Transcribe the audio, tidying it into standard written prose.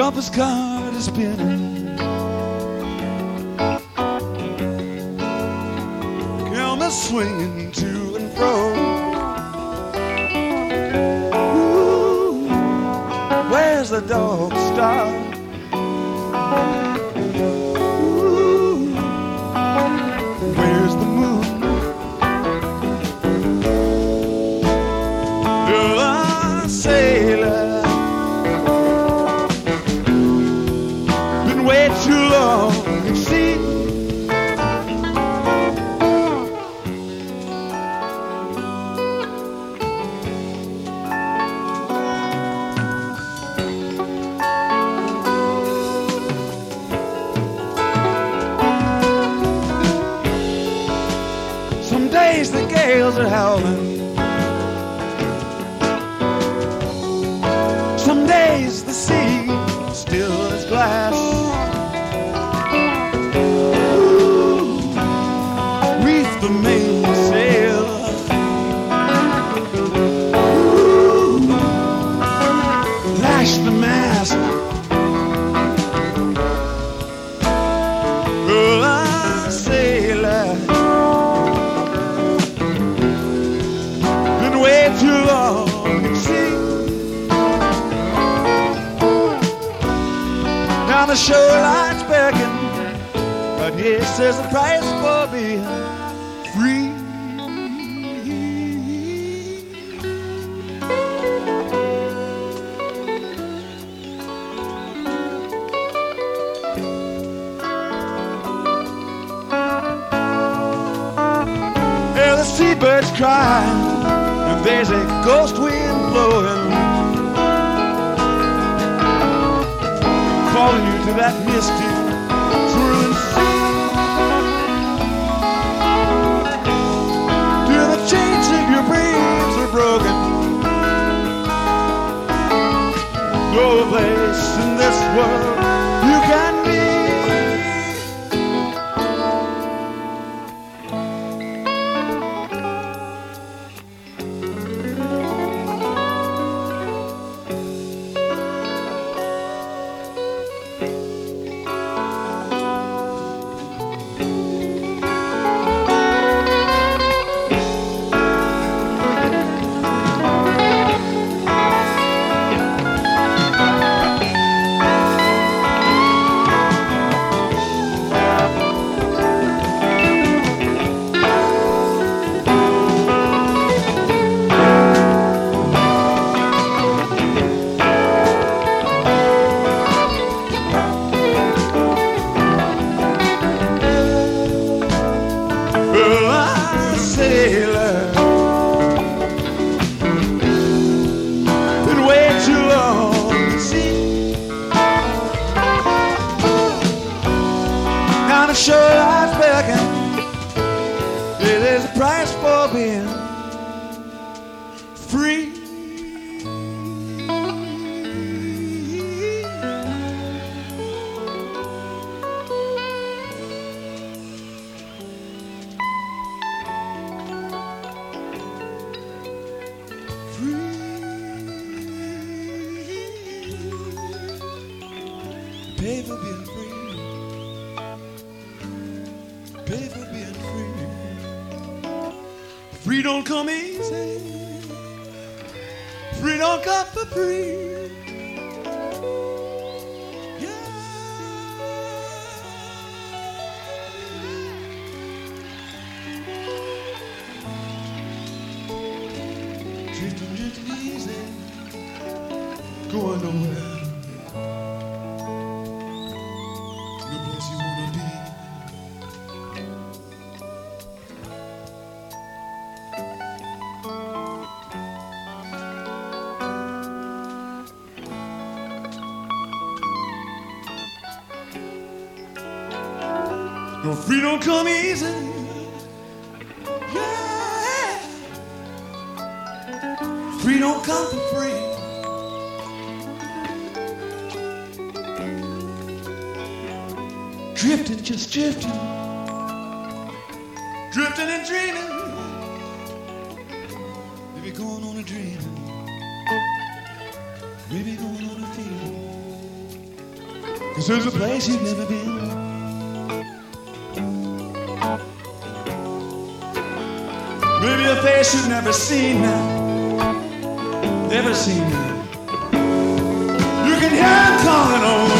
compass card is spinning. Camera swinging to and fro. Ooh, where's the dog star? Ooh, where's the moon? You're a sailor, been way too long at sea. Some days the gales are howling, some days the sea still as glass. Ooh, reef the mainsail. Ooh, lash the mast. Girl, I'm a sailor, been way too long at sea. Now the shoreline's begging, but yes, there's a price for being free. Yeah, the seabirds cry, and there's a ghost wind blowing, calling you to that misty, swirling sea. Till the chains of your brains are broken, no place in this world you can be. Well, I'm a sailor, been way too long at sea. Now the shoreline's begging, yeah, there's a price for being free. Pay for being free. Pay for being free. Free don't come easy. Free don't come for free. Drifting, drifting easy, going nowhere. No place you wanna be. No, free don't come easy. Yeah. Free don't come for free. Drifting, just drifting. Drifting and dreaming. Maybe going on a dreaming. Maybe going on a feeling. 'cause there's a place you've never been. Maybe a face you've never seen now, never seen now. You can hear him calling over